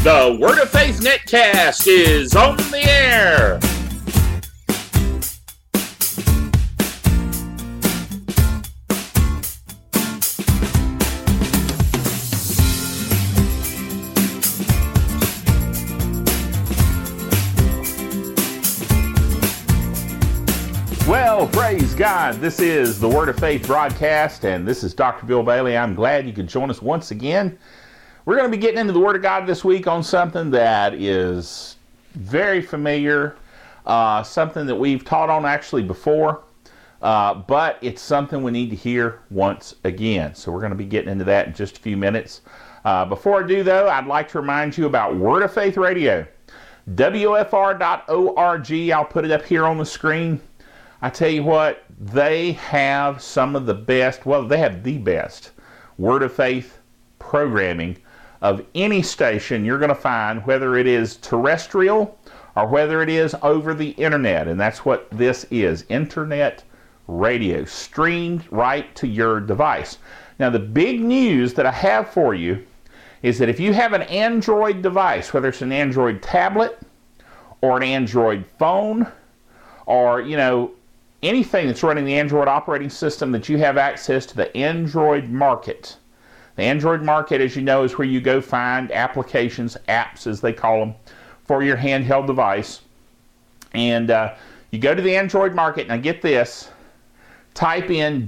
The Word of Faith Netcast is on the air. Well, praise God. This is the Word of Faith broadcast, and this is Dr. Bill Bailey. I'm glad you could join us once again. We're going to be getting into the Word of God this week on something that is very familiar, something that we've taught on actually before, but it's something we need to hear once again. So we're going to be getting into that in just a few minutes. Before I do, though, I'd like to remind you about Word of Faith Radio, WFR.org. I'll put it up here on the screen. I tell you what, they have some of the best, well, they have the best Word of Faith programming of any station you're going to find, whether it is terrestrial or whether it is over the internet. And that's what this is, internet radio, streamed right to your device. Now, the big news that I have for you is that if you have an Android device, whether it's an Android tablet or an Android phone or, anything that's running the Android operating system, that you have access to the Android market. The Android market, as you know, is where you go find applications, apps as they call them, for your handheld device. And you go to the Android market, and get this, type in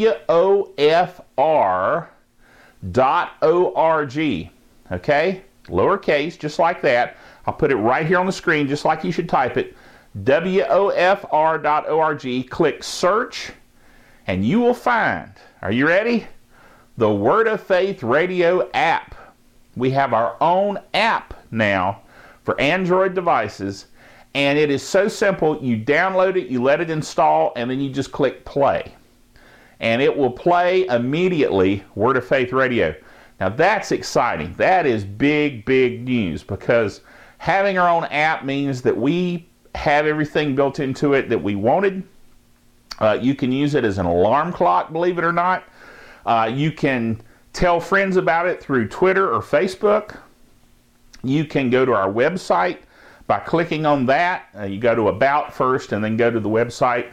WOFR.org, okay? Lowercase, just like that. I'll put it right here on the screen, just like you should type it. WOFR.org. Click search, and you will find, are you ready? The Word of Faith Radio app. We have our own app now for Android devices, and it is so simple. You download it, you let it install, and then you just click play. And it will play immediately Word of Faith Radio. Now that's exciting. That is big, big news, because having our own app means that we have everything built into it that we wanted. You can use it as an alarm clock, believe it or not. You can tell friends about it through Twitter or Facebook. You can go to our website by clicking on that. You go to About first and then go to the website.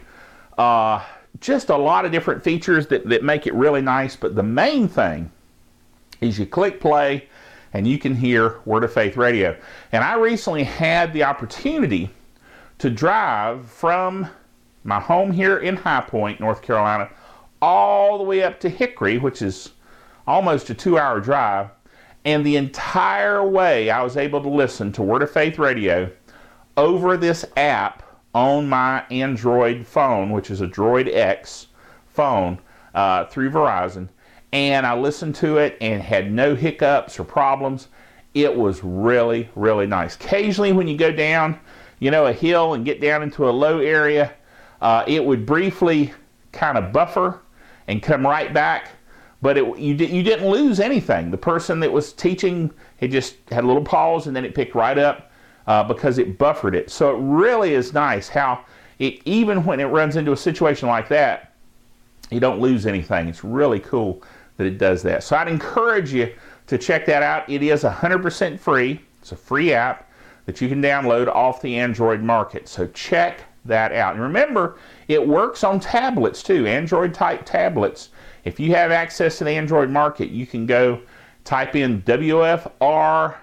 Just a lot of different features that make it really nice, but the main thing is you click play and you can hear Word of Faith Radio. And I recently had the opportunity to drive from my home here in High Point, North Carolina, all the way up to Hickory, which is almost a 2-hour drive. And the entire way I was able to listen to Word of Faith Radio over this app on my Android phone, which is a Droid X phone through Verizon. And I listened to it and had no hiccups or problems. It was really, really nice. Occasionally when you go down, a hill and get down into a low area, it would briefly kind of buffer and come right back, but you didn't lose anything. The person that was teaching, it just had a little pause and then it picked right up because it buffered it. So it really is nice how even when it runs into a situation like that, you don't lose anything. It's really cool that it does that. So I'd encourage you to check that out. It is 100% free. It's a free app that you can download off the Android market. So check that out. And remember, it works on tablets too, Android type tablets. If you have access to the Android market, you can go type in WFR.org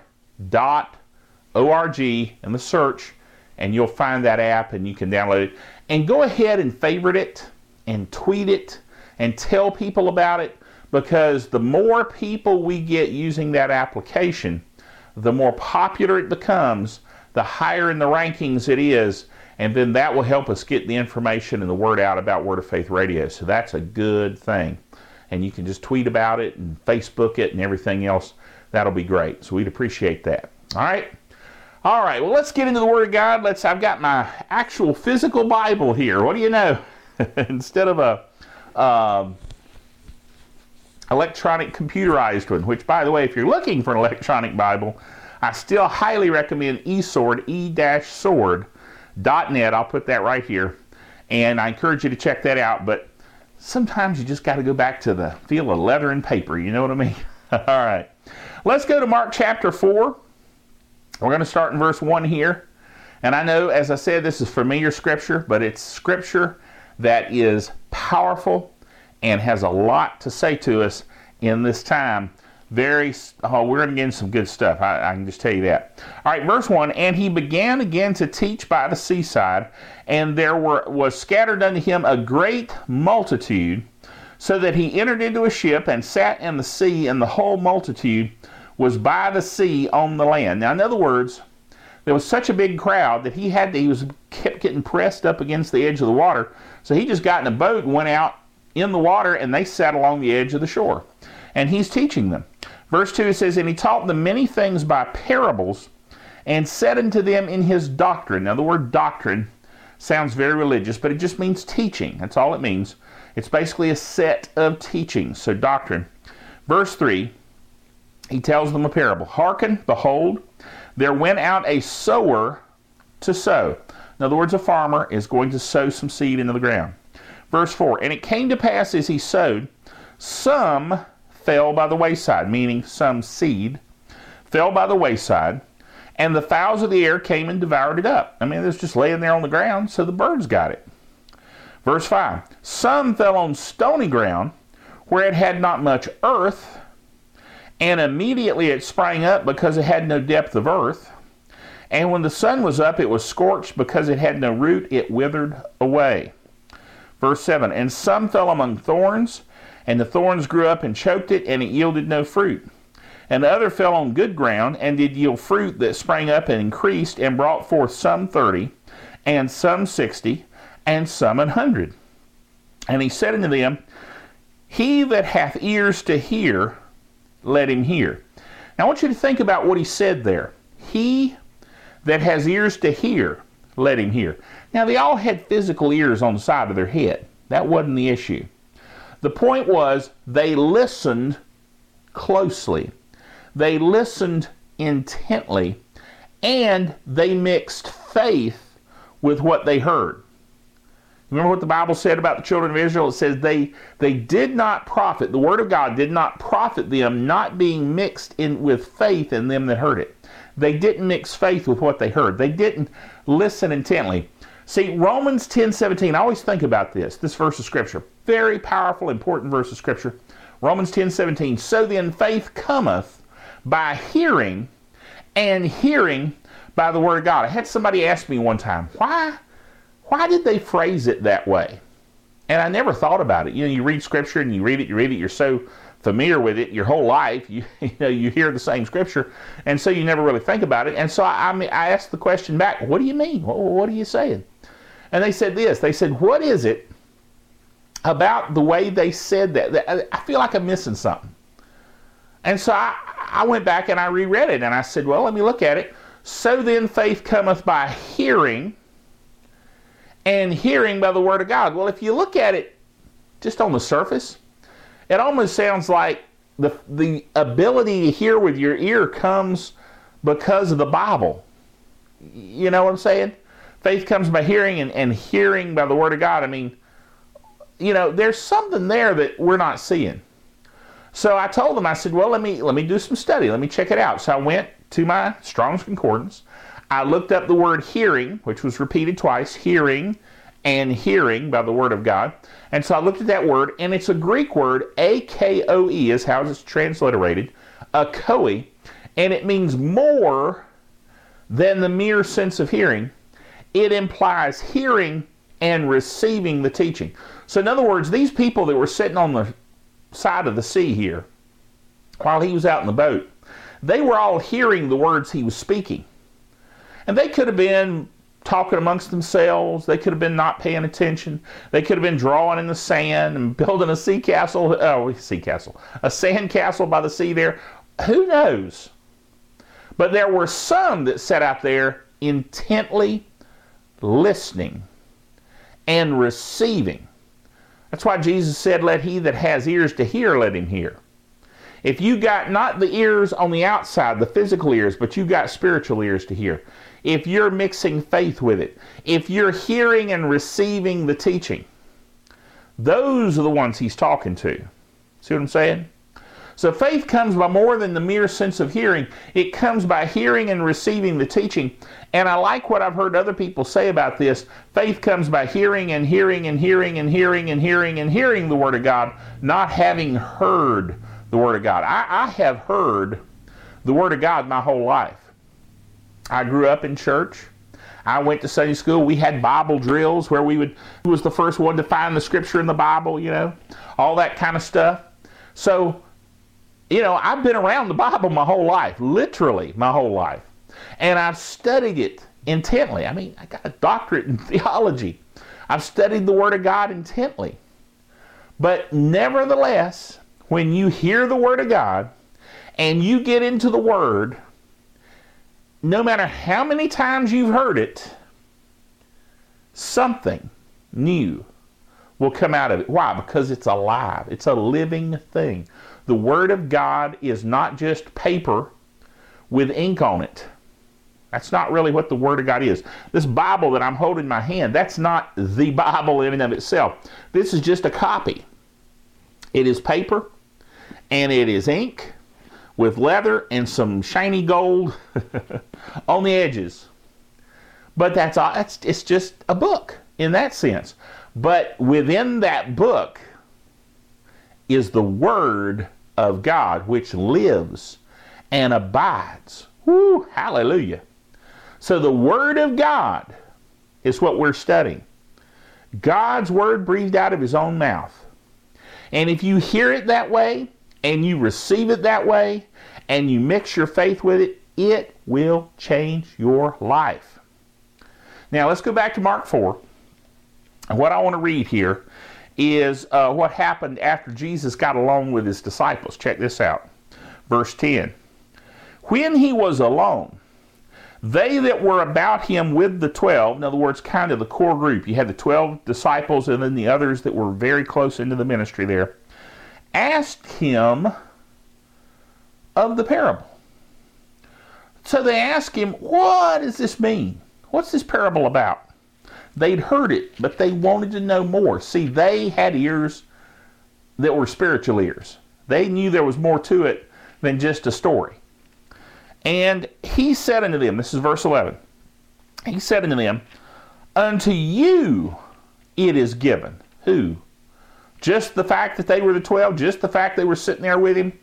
in the search, and you'll find that app and you can download it. And go ahead and favorite it and tweet it and tell people about it, because the more people we get using that application, the more popular it becomes, the higher in the rankings it is, and then that will help us get the information and the word out about Word of Faith Radio. So that's a good thing. And you can just tweet about it and Facebook it and everything else. That'll be great. So we'd appreciate that. All right. Well, let's get into the Word of God. I've got my actual physical Bible here. What do you know? Instead of a electronic computerized one, which, by the way, if you're looking for an electronic Bible, I still highly recommend eSword, e-sword.net. I'll put that right here, and I encourage you to check that out. But sometimes you just got to go back to the feel of leather and paper, you know what I mean? All right, let's go to Mark chapter 4. We're going to start in verse 1 here. And I know, as I said, this is familiar scripture, but it's scripture that is powerful and has a lot to say to us in this time. We're going to get into some good stuff. I can just tell you that. All right, verse 1, and he began again to teach by the seaside, and there was scattered unto him a great multitude, so that he entered into a ship and sat in the sea, and the whole multitude was by the sea on the land. Now, in other words, there was such a big crowd that he kept getting pressed up against the edge of the water, so he just got in a boat and went out in the water, and they sat along the edge of the shore. And he's teaching them. Verse 2 says, and he taught them many things by parables, and said unto them in his doctrine. Now the word doctrine sounds very religious, but it just means teaching. That's all it means. It's basically a set of teachings. So doctrine. Verse 3, he tells them a parable. Hearken, behold, there went out a sower to sow. In other words, a farmer is going to sow some seed into the ground. Verse 4, and it came to pass as he sowed, some fell by the wayside, meaning some seed fell by the wayside, and the fowls of the air came and devoured it up. I mean, it was just laying there on the ground, so the birds got it. Verse 5, some fell on stony ground, where it had not much earth, and immediately it sprang up because it had no depth of earth. And when the sun was up, it was scorched because it had no root, it withered away. Verse 7, and some fell among thorns, and the thorns grew up and choked it, and it yielded no fruit. And the other fell on good ground, and did yield fruit that sprang up and increased, and brought forth some 30, and some 60, and some 100. And he said unto them, he that hath ears to hear, let him hear. Now I want you to think about what he said there. He that has ears to hear, let him hear. Now they all had physical ears on the side of their head. That wasn't the issue. The point was they listened closely. They listened intently, and they mixed faith with what they heard. Remember what the Bible said about the children of Israel? It says they did not profit. The word of God did not profit them, not being mixed in with faith in them that heard it. They didn't mix faith with what they heard. They didn't listen intently. See, Romans 10:17, I always think about this verse of Scripture. Very powerful, important verse of Scripture. Romans 10:17, so then faith cometh by hearing, and hearing by the word of God. I had somebody ask me one time, why did they phrase it that way? And I never thought about it. You know, you read Scripture and you read it, you're so familiar with it your whole life, you hear the same Scripture, and so you never really think about it. And so I asked the question back, what do you mean? What are you saying? And they said this. They said, what is it about the way they said that I feel like I'm missing something? And so I went back and I reread it, and I said, well, let me look at it. So then faith cometh by hearing, and hearing by the word of God. Well, if you look at it just on the surface, it almost sounds like the ability to hear with your ear comes because of the Bible. You know what I'm saying? Faith comes by hearing, and hearing by the word of God. I mean, there's something there that we're not seeing. So I told them, I said, well, let me do some study. Let me check it out. So I went to my Strong's Concordance. I looked up the word hearing, which was repeated twice, hearing and hearing by the word of God. And so I looked at that word, and it's a Greek word, akoe is how it's transliterated, akoe, and it means more than the mere sense of hearing. It implies hearing and receiving the teaching. So in other words, these people that were sitting on the side of the sea here, while he was out in the boat, they were all hearing the words he was speaking. And they could have been talking amongst themselves. They could have been not paying attention. They could have been drawing in the sand and building a sand castle by the sea there. Who knows? But there were some that sat out there intently listening and receiving. That's why Jesus said, let he that has ears to hear, let him hear. If you got not the ears on the outside, the physical ears, but you got spiritual ears to hear, if you're mixing faith with it, if you're hearing and receiving the teaching, those are the ones he's talking to. See what I'm saying? So faith comes by more than the mere sense of hearing. It comes by hearing and receiving the teaching. And I like what I've heard other people say about this. Faith comes by hearing and hearing and hearing and hearing and hearing and hearing the Word of God, not having heard the Word of God. I have heard the Word of God my whole life. I grew up in church. I went to Sunday school. We had Bible drills where who was the first one to find the scripture in the Bible, all that kind of stuff. So, I've been around the Bible my whole life, literally my whole life. And I've studied it intently. I got a doctorate in theology. I've studied the Word of God intently. But nevertheless, when you hear the Word of God and you get into the Word, no matter how many times you've heard it, something new will come out of it. Why? Because it's alive. It's a living thing. The Word of God is not just paper with ink on it. That's not really what the Word of God is. This Bible that I'm holding in my hand, that's not the Bible in and of itself. This is just a copy. It is paper and it is ink with leather and some shiny gold on the edges. But that's all. It's just a book in that sense. But within that book is the Word of God, which lives and abides. Woo, hallelujah. So the Word of God is what we're studying. God's Word breathed out of His own mouth. And if you hear it that way, and you receive it that way, and you mix your faith with it, it will change your life. Now let's go back to Mark 4. And what I want to read here is what happened after Jesus got alone with His disciples. Check this out. Verse 10. When He was alone, they that were about Him with the 12, in other words, kind of the core group. You had the 12 disciples and then the others that were very close into the ministry there, asked Him of the parable. So they asked Him, what does this mean? What's this parable about? They'd heard it, but they wanted to know more. See, they had ears that were spiritual ears. They knew there was more to it than just a story. And He said unto them, this is verse 11, He said unto them, unto you it is given. Who? Just the fact that they were the 12? Just the fact they were sitting there with Him,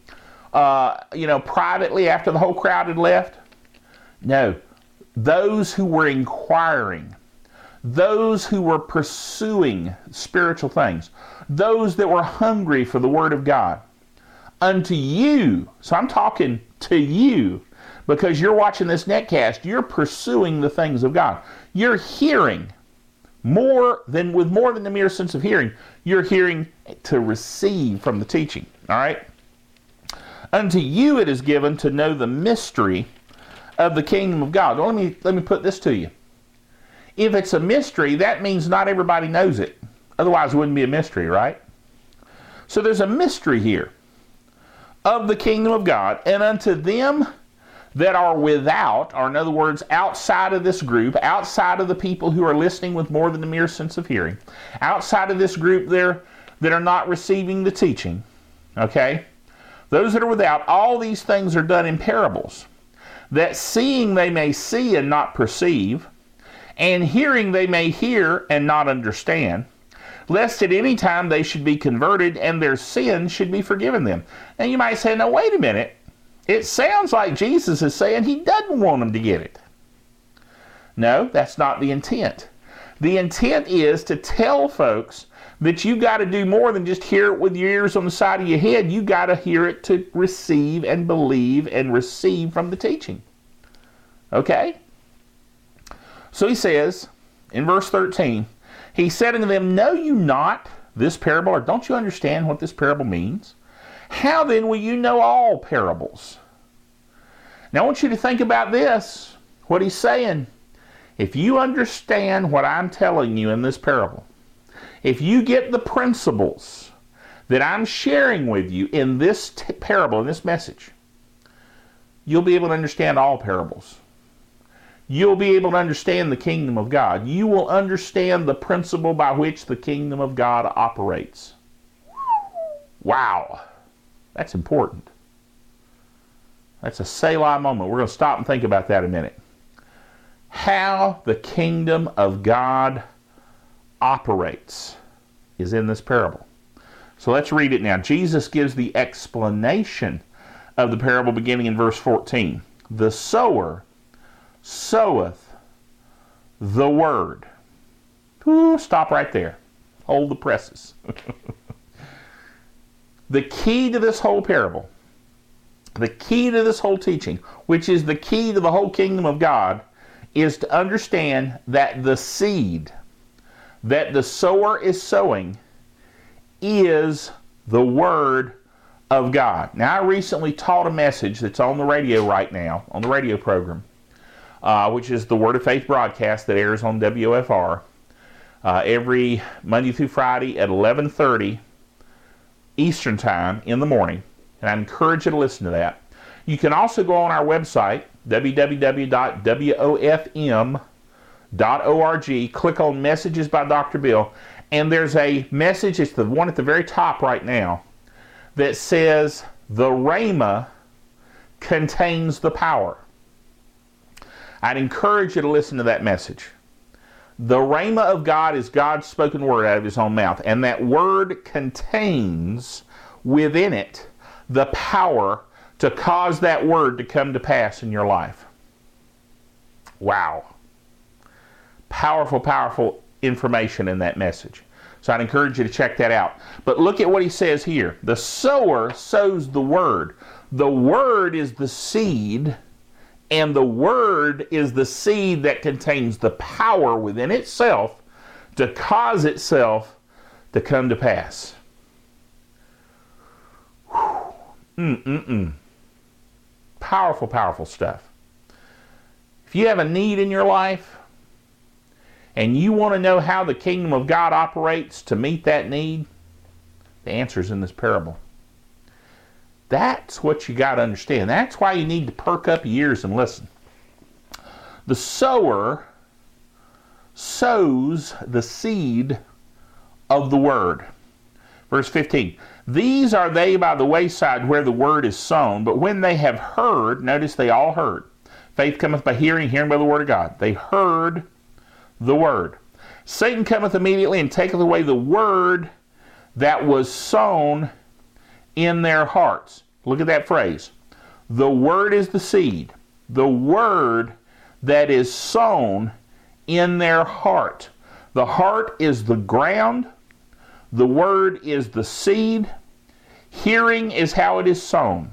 privately after the whole crowd had left? No. Those who were inquiring, those who were pursuing spiritual things, those that were hungry for the Word of God. Unto you, so I'm talking to you, because you're watching this netcast, you're pursuing the things of God. You're hearing more than the mere sense of hearing. You're hearing to receive from the teaching. All right? Unto you it is given to know the mystery of the kingdom of God. Well, let me put this to you. If it's a mystery, that means not everybody knows it. Otherwise it wouldn't be a mystery, right? So there's a mystery here of the kingdom of God, and unto them that are without, or in other words, outside of this group, outside of the people who are listening with more than the mere sense of hearing, outside of this group there that are not receiving the teaching, okay? Those that are without, all these things are done in parables, that seeing they may see and not perceive, and hearing they may hear and not understand, lest at any time they should be converted and their sins should be forgiven them. Now you might say, now wait a minute. It sounds like Jesus is saying He doesn't want them to get it. No, that's not the intent. The intent is to tell folks that you got to do more than just hear it with your ears on the side of your head. You got to hear it to receive and believe and receive from the teaching. Okay? So He says, in verse 13, He said unto them, know you not this parable, or don't you understand what this parable means? How then will you know all parables? Now I want you to think about this, what He's saying. If you understand what I'm telling you in this parable, if you get the principles that I'm sharing with you in this parable, in this message, you'll be able to understand all parables. You'll be able to understand the kingdom of God. You will understand the principle by which the kingdom of God operates. Wow. That's important. That's a Selah moment. We're going to stop and think about that a minute. How the kingdom of God operates is in this parable. So let's read it now. Jesus gives the explanation of the parable beginning in verse 14. The sower soweth the word. Ooh, stop right there. Hold the presses. The key to this whole parable, the key to this whole teaching, which is the key to the whole kingdom of God, is to understand that the seed that the sower is sowing is the Word of God. Now, I recently taught a message that's on the radio right now, on the radio program, which is the Word of Faith broadcast that airs on WFR every Monday through Friday at 11:30 Eastern Time in the morning. And I encourage you to listen to that. You can also go on our website, www.wofm.org, click on Messages by Dr. Bill, and there's a message, it's the one at the very top right now, that says, the Rhema contains the power. I'd encourage you to listen to that message. The Rhema of God is God's spoken word out of His own mouth, and that word contains within it the power to cause that word to come to pass in your life. Wow. Powerful, powerful information in that message. So I'd encourage you to check that out. But look at what he says here. The sower sows the word. The word is the seed, and the word is the seed that contains the power within itself to cause itself to come to pass. Powerful, powerful stuff. If you have a need in your life and you want to know how the kingdom of God operates to meet that need, the answer is in this parable. That's what you got to understand. That's why you need to perk up your ears and listen. The sower sows the seed of the word. Verse 15. These are they by the wayside where the word is sown, but when they have heard, notice they all heard. Faith cometh by hearing, hearing by the word of God. They heard the word. Satan cometh immediately and taketh away the word that was sown in their hearts. Look at that phrase. The word is the seed. The word that is sown in their heart. The heart is the ground. The word is the seed. Hearing is how it is sown.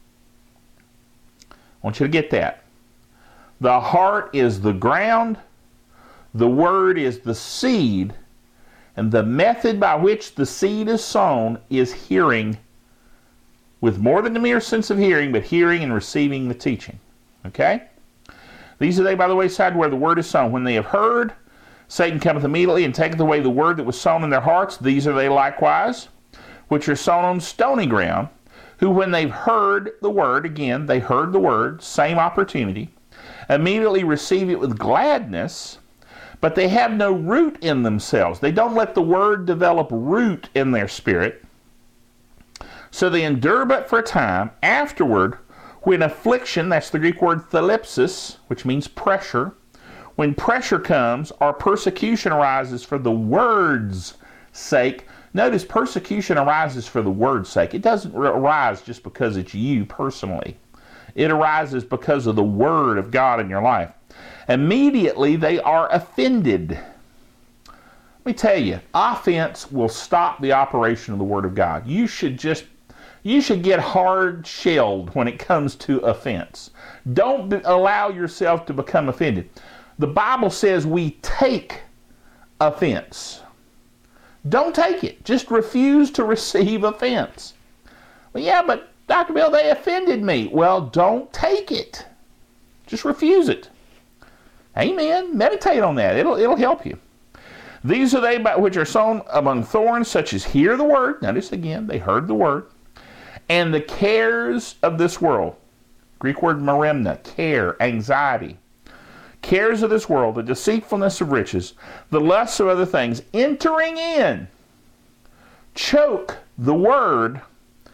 I want you to get that. The heart is the ground. The word is the seed. And the method by which the seed is sown is hearing, with more than the mere sense of hearing, but hearing and receiving the teaching. Okay? These are they by the wayside where the word is sown. When they have heard, Satan cometh immediately and taketh away the word that was sown in their hearts. These are they likewise, which are sown on stony ground, who when they've heard the word, again, they heard the word, same opportunity, immediately receive it with gladness, but they have no root in themselves. They don't let the word develop root in their spirit. So they endure but for a time. Afterward, when affliction, that's the Greek word thalipsis, which means pressure, when pressure comes or persecution arises for the word's sake. Notice persecution arises for the word's sake. It doesn't arise just because it's you personally. It arises because of the word of God in your life. Immediately they are offended. Let me tell you, offense will stop the operation of the word of God. You should get hard shelled when it comes to offense. Don't allow yourself to become offended. The Bible says we take offense. Don't take it. Just refuse to receive offense. Well, yeah, but Dr. Bill, they offended me. Well, don't take it. Just refuse it. Amen. Meditate on that. It'll help you. These are they which are sown among thorns, such as hear the word. Notice again, they heard the word. And the cares of this world. Greek word merimna, care, anxiety. Cares of this world, the deceitfulness of riches, the lusts of other things, entering in, choke the word,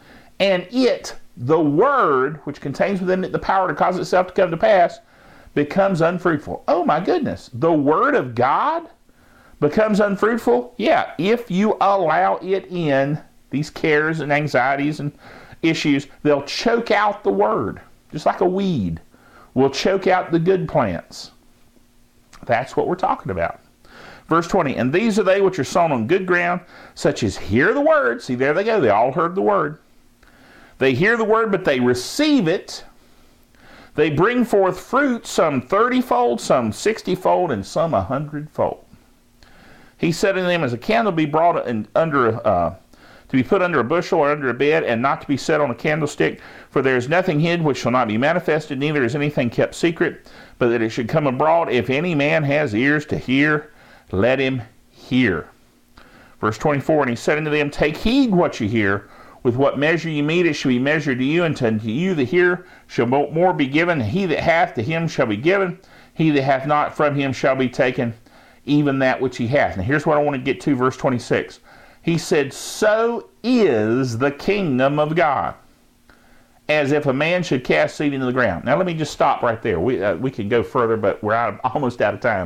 and it, the word, which contains within it the power to cause itself to come to pass, becomes unfruitful. Oh my goodness. The word of God becomes unfruitful? Yeah, if you allow it in, these cares and anxieties and issues, they'll choke out the word, just like a weed will choke out the good plants. That's what we're talking about. Verse 20, and these are they which are sown on good ground, such as hear the word. See, there they go. They all heard the word. They hear the word, but they receive it. They bring forth fruit, some 30-fold, some 60-fold, and some 100-fold. He said unto them, as a candle be brought to be put under a bushel or under a bed, and not to be set on a candlestick, for there is nothing hid which shall not be manifested, neither is anything kept secret, but that it should come abroad. If any man has ears to hear, let him hear. Verse 24, and he said unto them, take heed what you hear. With what measure you mete, it shall be measured to you, and to you that hear shall more be given. He that hath, to him shall be given. He that hath not, from him shall be taken, even that which he hath. Now here's what I want to get to, verse 26. He said, so is the kingdom of God, as if a man should cast seed into the ground. Now let me just stop right there. We can go further, but we're almost out of time.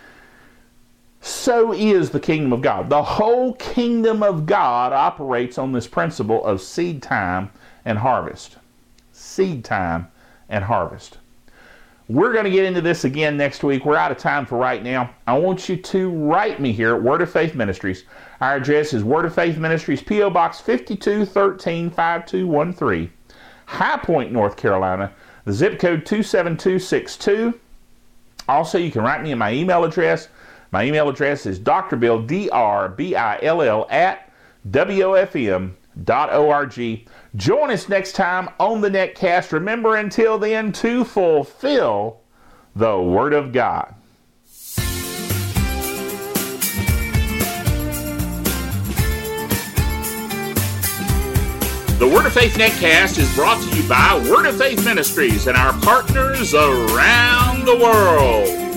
So is the kingdom of God. The whole kingdom of God operates on this principle of seed time and harvest. Seed time and harvest. We're going to get into this again next week. We're out of time for right now. I want you to write me here at Word of Faith Ministries. Our address is Word of Faith Ministries, P.O. Box 5213, 5213, High Point, North Carolina. The zip code 27262. Also, you can write me at my email address. My email address is drbill, DRBILL, at WOFM.org. Join us next time on the Netcast. Remember, until then, to fulfill the Word of God. The Word of Faith Netcast is brought to you by Word of Faith Ministries and our partners around the world.